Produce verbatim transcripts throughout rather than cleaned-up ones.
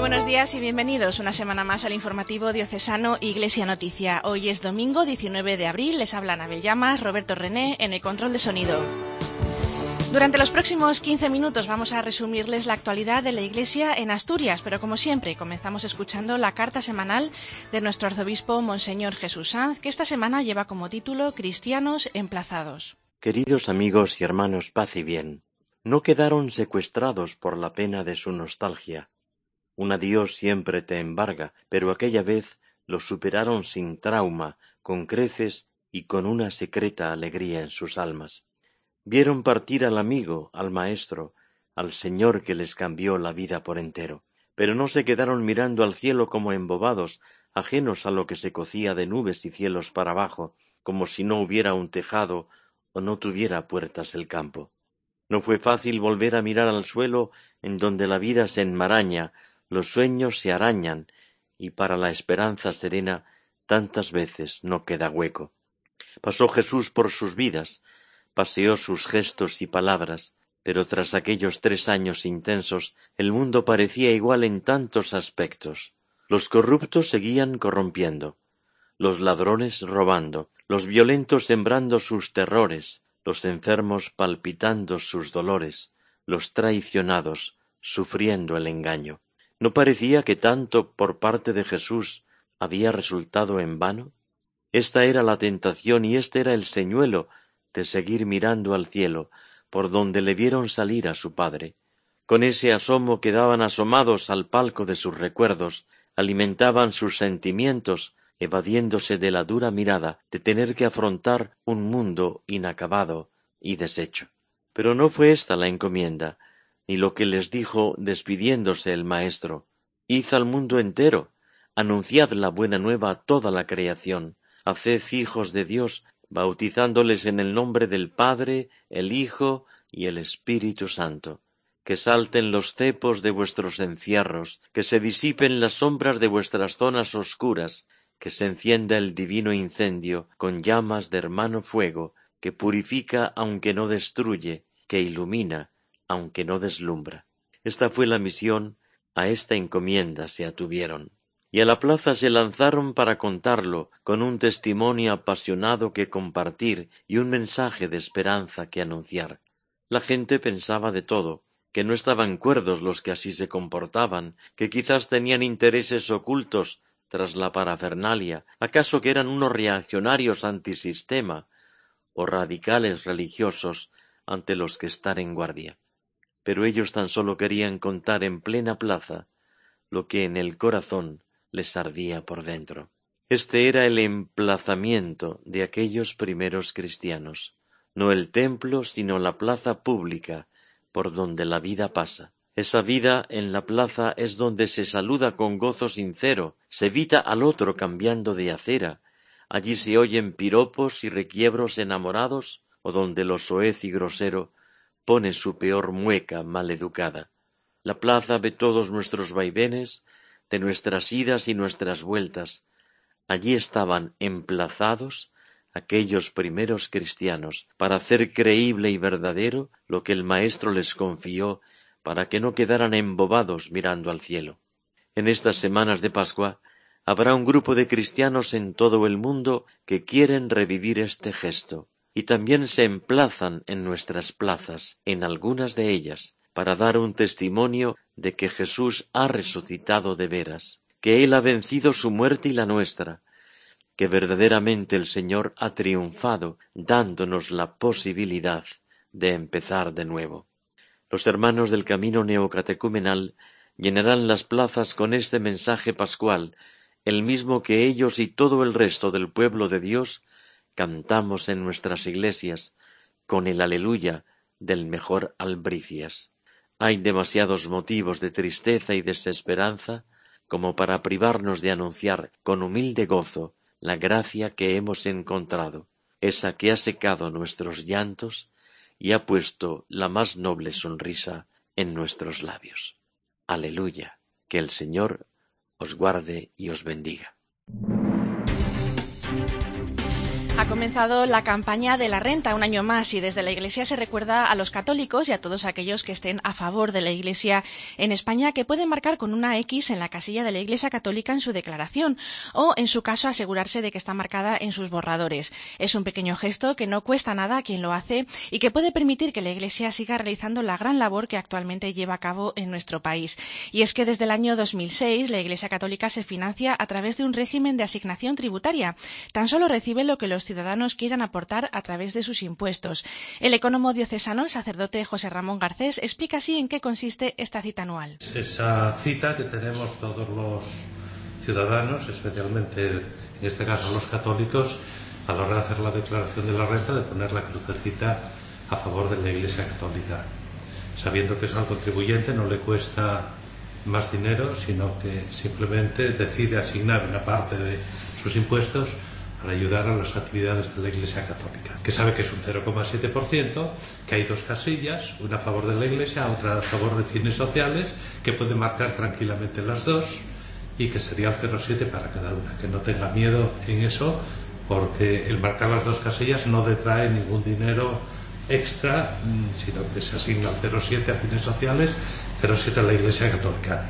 buenos días y bienvenidos una semana más al informativo diocesano Iglesia Noticia. Hoy es domingo diecinueve de abril, les hablan Abel Llamas, Roberto René en el control de sonido. Durante los próximos quince minutos vamos a resumirles la actualidad de la Iglesia en Asturias, pero como siempre comenzamos escuchando la carta semanal de nuestro arzobispo Monseñor Jesús Sanz, que esta semana lleva como título Cristianos emplazados. Queridos amigos y hermanos, paz y bien, no quedaron secuestrados por la pena de su nostalgia. Un adiós siempre te embarga, pero aquella vez lo superaron sin trauma, con creces y con una secreta alegría en sus almas. Vieron partir al amigo, al maestro, al Señor que les cambió la vida por entero, pero no se quedaron mirando al cielo como embobados, ajenos a lo que se cocía de nubes y cielos para abajo, como si no hubiera un tejado o no tuviera puertas el campo. No fue fácil volver a mirar al suelo en donde la vida se enmaraña, los sueños se arañan, y para la esperanza serena tantas veces no queda hueco. Pasó Jesús por sus vidas, paseó sus gestos y palabras, pero tras aquellos tres años intensos el mundo parecía igual en tantos aspectos. Los corruptos seguían corrompiendo, los ladrones robando, los violentos sembrando sus terrores, los enfermos palpitando sus dolores, los traicionados sufriendo el engaño. ¿No parecía que tanto por parte de Jesús había resultado en vano? Esta era la tentación y este era el señuelo de seguir mirando al cielo, por donde le vieron salir a su Padre. Con ese asomo quedaban asomados al palco de sus recuerdos, alimentaban sus sentimientos, evadiéndose de la dura mirada de tener que afrontar un mundo inacabado y deshecho. Pero no fue esta la encomienda, ni lo que les dijo despidiéndose el Maestro. Id al mundo entero, anunciad la buena nueva a toda la creación, haced hijos de Dios, bautizándoles en el nombre del Padre, el Hijo y el Espíritu Santo. Que salten los cepos de vuestros encierros, que se disipen las sombras de vuestras zonas oscuras, que se encienda el divino incendio con llamas de hermano fuego, que purifica aunque no destruye, que ilumina aunque no deslumbra. Esta fue la misión, a esta encomienda se atuvieron. Y a la plaza se lanzaron para contarlo, con un testimonio apasionado que compartir y un mensaje de esperanza que anunciar. La gente pensaba de todo, que no estaban cuerdos los que así se comportaban, que quizás tenían intereses ocultos tras la parafernalia, acaso que eran unos reaccionarios antisistema o radicales religiosos ante los que estar en guardia. Pero ellos tan solo querían contar en plena plaza lo que en el corazón les ardía por dentro. Este era el emplazamiento de aquellos primeros cristianos, no el templo sino la plaza pública por donde la vida pasa. Esa vida en la plaza es donde se saluda con gozo sincero, se evita al otro cambiando de acera, allí se oyen piropos y requiebros enamorados, o donde lo soez y grosero pone su peor mueca maleducada. La plaza ve todos nuestros vaivenes, de nuestras idas y nuestras vueltas. Allí estaban emplazados aquellos primeros cristianos para hacer creíble y verdadero lo que el Maestro les confió, para que no quedaran embobados mirando al cielo. En estas semanas de Pascua habrá un grupo de cristianos en todo el mundo que quieren revivir este gesto, y también se emplazan en nuestras plazas, en algunas de ellas, para dar un testimonio de que Jesús ha resucitado de veras, que Él ha vencido su muerte y la nuestra, que verdaderamente el Señor ha triunfado, dándonos la posibilidad de empezar de nuevo. Los hermanos del camino neocatecumenal llenarán las plazas con este mensaje pascual, el mismo que ellos y todo el resto del pueblo de Dios cantamos en nuestras iglesias con el aleluya del mejor albricias. Hay demasiados motivos de tristeza y desesperanza como para privarnos de anunciar con humilde gozo la gracia que hemos encontrado, esa que ha secado nuestros llantos y ha puesto la más noble sonrisa en nuestros labios. Aleluya, que el Señor os guarde y os bendiga. Ha comenzado la campaña de la renta un año más y desde la Iglesia se recuerda a los católicos y a todos aquellos que estén a favor de la Iglesia en España que pueden marcar con una X en la casilla de la Iglesia Católica en su declaración o, en su caso, asegurarse de que está marcada en sus borradores. Es un pequeño gesto que no cuesta nada a quien lo hace y que puede permitir que la Iglesia siga realizando la gran labor que actualmente lleva a cabo en nuestro país. Y es que desde el año dos mil seis la Iglesia Católica se financia a través de un régimen de asignación tributaria. Tan solo recibe lo que los ciudadanos quieran aportar a través de sus impuestos. El ecónomo diocesano, el sacerdote José Ramón Garcés, explica así en qué consiste esta cita anual. Esa cita que tenemos todos los ciudadanos, especialmente en este caso los católicos, a la hora de hacer la declaración de la renta, de poner la crucecita a favor de la Iglesia Católica, sabiendo que eso al contribuyente no le cuesta más dinero, sino que simplemente decide asignar una parte de sus impuestos para ayudar a las actividades de la Iglesia Católica, que sabe que es un cero coma siete por ciento, que hay dos casillas, una a favor de la Iglesia, otra a favor de fines sociales, que puede marcar tranquilamente las dos y que sería el cero coma siete para cada una, que no tenga miedo en eso, porque el marcar las dos casillas no detrae ningún dinero extra, sino que se asigna el cero coma siete a fines sociales, cero coma siete a la Iglesia Católica.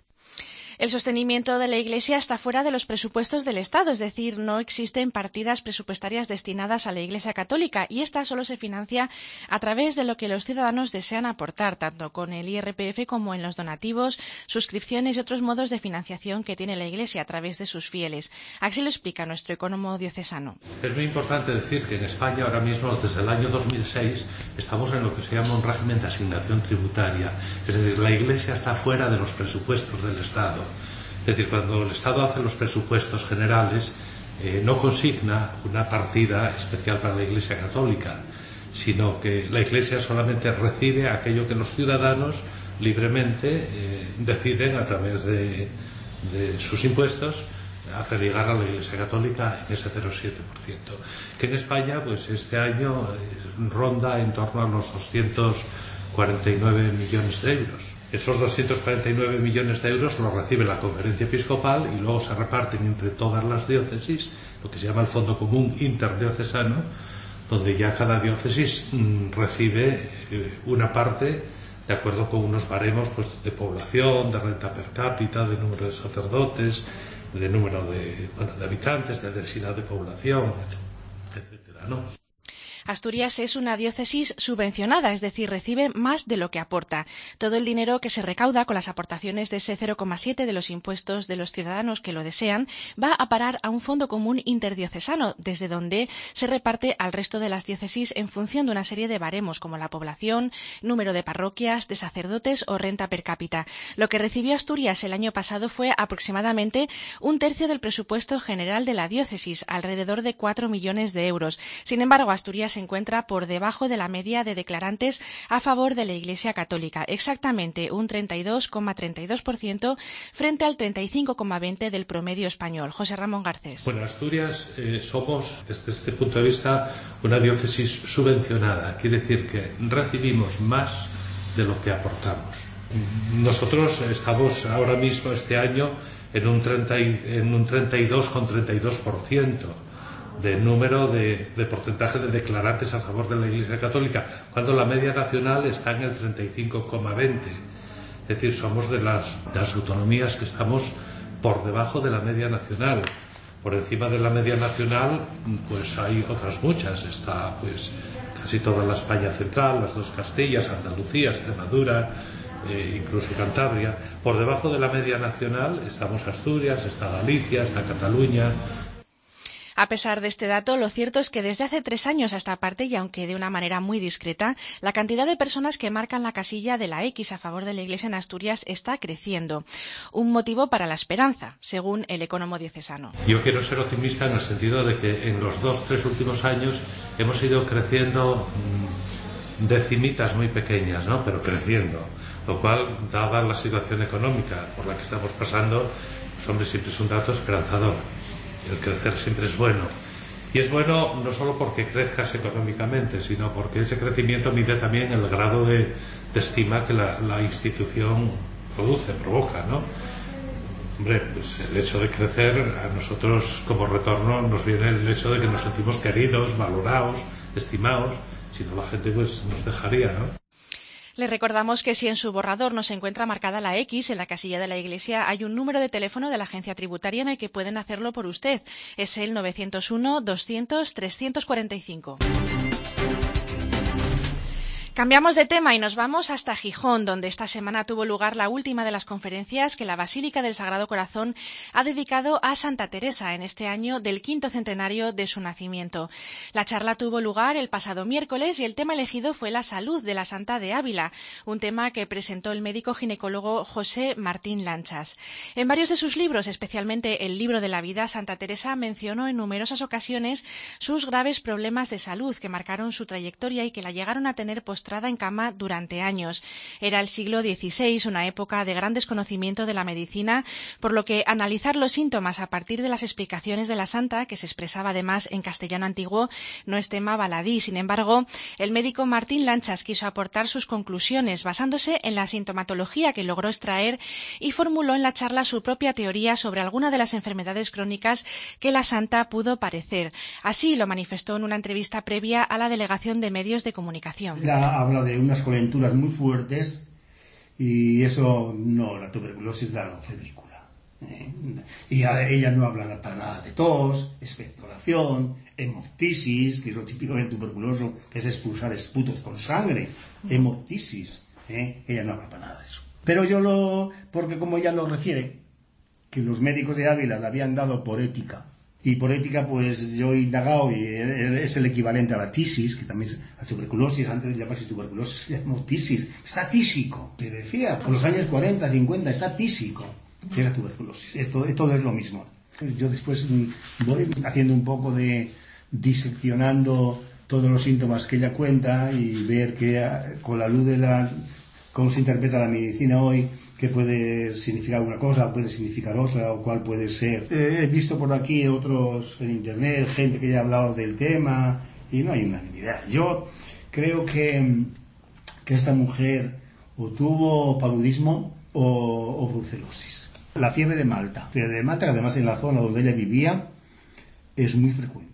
El sostenimiento de la Iglesia está fuera de los presupuestos del Estado, es decir, no existen partidas presupuestarias destinadas a la Iglesia Católica y esta solo se financia a través de lo que los ciudadanos desean aportar, tanto con el I R P F como en los donativos, suscripciones y otros modos de financiación que tiene la Iglesia a través de sus fieles. Así lo explica nuestro ecónomo diocesano. Es muy importante decir que en España ahora mismo, desde el año dos mil seis, estamos en lo que se llama un régimen de asignación tributaria, es decir, la Iglesia está fuera de los presupuestos del Estado. Es decir, cuando el Estado hace los presupuestos generales, eh, no consigna una partida especial para la Iglesia Católica, sino que la Iglesia solamente recibe aquello que los ciudadanos libremente eh, deciden a través de, de sus impuestos hacer llegar a la Iglesia Católica en ese cero coma siete por ciento. Que en España, pues este año eh, ronda en torno a los doscientos cuarenta y nueve millones de euros. Esos doscientos cuarenta y nueve millones de euros los recibe la Conferencia Episcopal y luego se reparten entre todas las diócesis, lo que se llama el Fondo Común Interdiocesano, donde ya cada diócesis mmm, recibe eh, una parte de acuerdo con unos baremos pues, de población, de renta per cápita, de número de sacerdotes, de número de, bueno, de habitantes, de densidad de población, etcétera, ¿no? Asturias es una diócesis subvencionada, es decir, recibe más de lo que aporta. Todo el dinero que se recauda con las aportaciones de ese cero coma siete de los impuestos de los ciudadanos que lo desean va a parar a un fondo común interdiocesano, desde donde se reparte al resto de las diócesis en función de una serie de baremos como la población, número de parroquias, de sacerdotes o renta per cápita. Lo que recibió Asturias el año pasado fue aproximadamente un tercio del presupuesto general de la diócesis, alrededor de cuatro millones de euros. Sin embargo, Asturias se encuentra por debajo de la media de declarantes a favor de la Iglesia Católica, exactamente un treinta y dos coma treinta y dos por ciento frente al treinta y cinco coma veinte por ciento del promedio español. José Ramón Garcés. Bueno, Asturias eh, somos, desde este punto de vista, una diócesis subvencionada. Quiere decir que recibimos más de lo que aportamos. Nosotros estamos ahora mismo, este año, en un, treinta y, en un treinta y dos coma treinta y dos por ciento de número de, de porcentaje de declarantes a favor de la Iglesia Católica, cuando la media nacional está en el treinta y cinco coma veinte. Es decir, somos de las, de las autonomías que estamos por debajo de la media nacional. Por encima de la media nacional, pues hay otras muchas. Está pues casi toda la España central, las dos Castillas, Andalucía, Extremadura, eh, incluso Cantabria. Por debajo de la media nacional estamos Asturias, está Galicia, está Cataluña. A pesar de este dato, lo cierto es que desde hace tres años a esta parte, y aunque de una manera muy discreta, la cantidad de personas que marcan la casilla de la X a favor de la Iglesia en Asturias está creciendo. Un motivo para la esperanza, según el ecónomo diocesano. Yo quiero ser optimista en el sentido de que en los dos, tres últimos años hemos ido creciendo mmm, decimitas muy pequeñas, ¿no? Pero creciendo. Lo cual, dada la situación económica por la que estamos pasando, pues hombre, siempre es un dato esperanzador. El crecer siempre es bueno. Y es bueno no solo porque crezcas económicamente, sino porque ese crecimiento mide también el grado de, de estima que la, la institución produce, provoca, ¿no? Hombre, pues el hecho de crecer, a nosotros como retorno nos viene el hecho de que nos sentimos queridos, valorados, estimados. Si no, la gente pues nos dejaría, ¿no? Le recordamos que si en su borrador no se encuentra marcada la X, en la casilla de la Iglesia hay un número de teléfono de la agencia tributaria en el que pueden hacerlo por usted. Es el novecientos uno, doscientos, trescientos cuarenta y cinco. Cambiamos de tema y nos vamos hasta Gijón, donde esta semana tuvo lugar la última de las conferencias que la Basílica del Sagrado Corazón ha dedicado a Santa Teresa en este año del quinto centenario de su nacimiento. La charla tuvo lugar el pasado miércoles y el tema elegido fue la salud de la Santa de Ávila, un tema que presentó el médico ginecólogo José Martín Lanchas. En varios de sus libros, especialmente el libro de la vida, Santa Teresa mencionó en numerosas ocasiones sus graves problemas de salud que marcaron su trayectoria y que la llegaron a tener postrada en cama durante años. Era el siglo dieciséis, una época de gran desconocimiento de la medicina, por lo que analizar los síntomas a partir de las explicaciones de la santa, que se expresaba además en castellano antiguo, no es tema baladí. Sin embargo, el médico Martín Lanchas quiso aportar sus conclusiones basándose en la sintomatología que logró extraer y formuló en la charla su propia teoría sobre alguna de las enfermedades crónicas que la santa pudo padecer. Así lo manifestó en una entrevista previa a la Delegación de Medios de Comunicación. La habla de unas calenturas muy fuertes y eso no, la tuberculosis da febrícula. ¿eh? Y ella no habla para nada de tos, expectoración, hemoptisis, que es lo típico del tuberculoso, que es expulsar esputos con sangre, hemoptisis. ¿eh? Ella no habla para nada de eso. Pero yo lo, porque como ella lo refiere, que los médicos de Ávila le habían dado por ética, y por ética, pues yo he indagado y es el equivalente a la tisis, que también es la tuberculosis, antes de llamarse tuberculosis, se llamó tisis. Está tísico, se decía, por los años cuarenta, cincuenta, está tísico, que es la tuberculosis. Esto, todo es lo mismo. Yo después voy haciendo un poco de diseccionando todos los síntomas que ella cuenta y ver que con la luz de la cómo se interpreta la medicina hoy, que puede significar una cosa, puede significar otra, o cuál puede ser. Eh, he visto por aquí otros en internet, gente que ya ha hablado del tema, y no hay unanimidad. Yo creo que, que esta mujer o tuvo paludismo o, o brucelosis. La fiebre de Malta. La fiebre de Malta, que además en la zona donde ella vivía, es muy frecuente.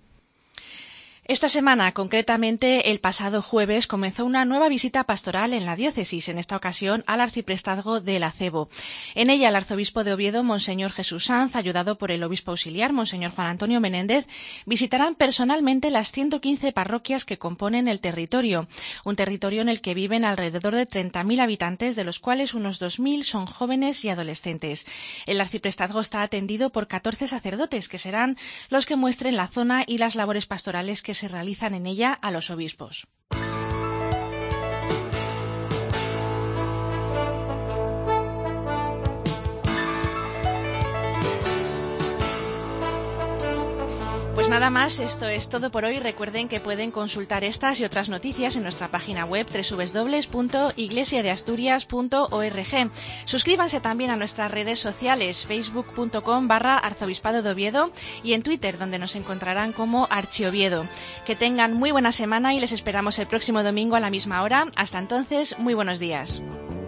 Esta semana, concretamente el pasado jueves, comenzó una nueva visita pastoral en la diócesis, en esta ocasión al arciprestazgo de El Acebo. En ella, el arzobispo de Oviedo, Monseñor Jesús Sanz, ayudado por el obispo auxiliar, Monseñor Juan Antonio Menéndez, visitarán personalmente las ciento quince parroquias que componen el territorio, un territorio en el que viven alrededor de treinta mil habitantes, de los cuales unos dos mil son jóvenes y adolescentes. El arciprestazgo está atendido por catorce sacerdotes, que serán los que muestren la zona y las labores pastorales que se realizan en ella a los obispos. Pues nada más, esto es todo por hoy. Recuerden que pueden consultar estas y otras noticias en nuestra página web doble u doble u doble u punto iglesia de asturias punto org. Suscríbanse también a nuestras redes sociales, facebook punto com barra arzobispado de Oviedo y en Twitter, donde nos encontrarán como Archioviedo. Que tengan muy buena semana y les esperamos el próximo domingo a la misma hora. Hasta entonces, muy buenos días.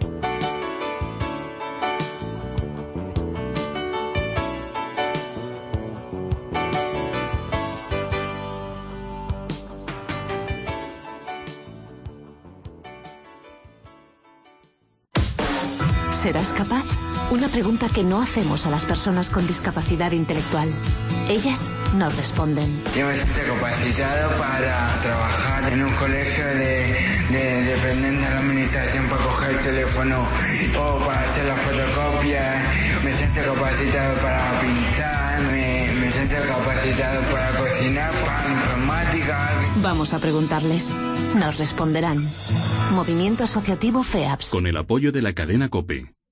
¿Serás capaz? Una pregunta que no hacemos a las personas con discapacidad intelectual. Ellas nos responden. Yo me siento capacitado para trabajar en un colegio de, de dependientes de la administración para coger el teléfono o para hacer las fotocopias. Me siento capacitado para pintar, me, me siento capacitado para cocinar, para informática. Vamos a preguntarles. Nos responderán. Movimiento Asociativo FEAPS. Con el apoyo de la cadena COPE.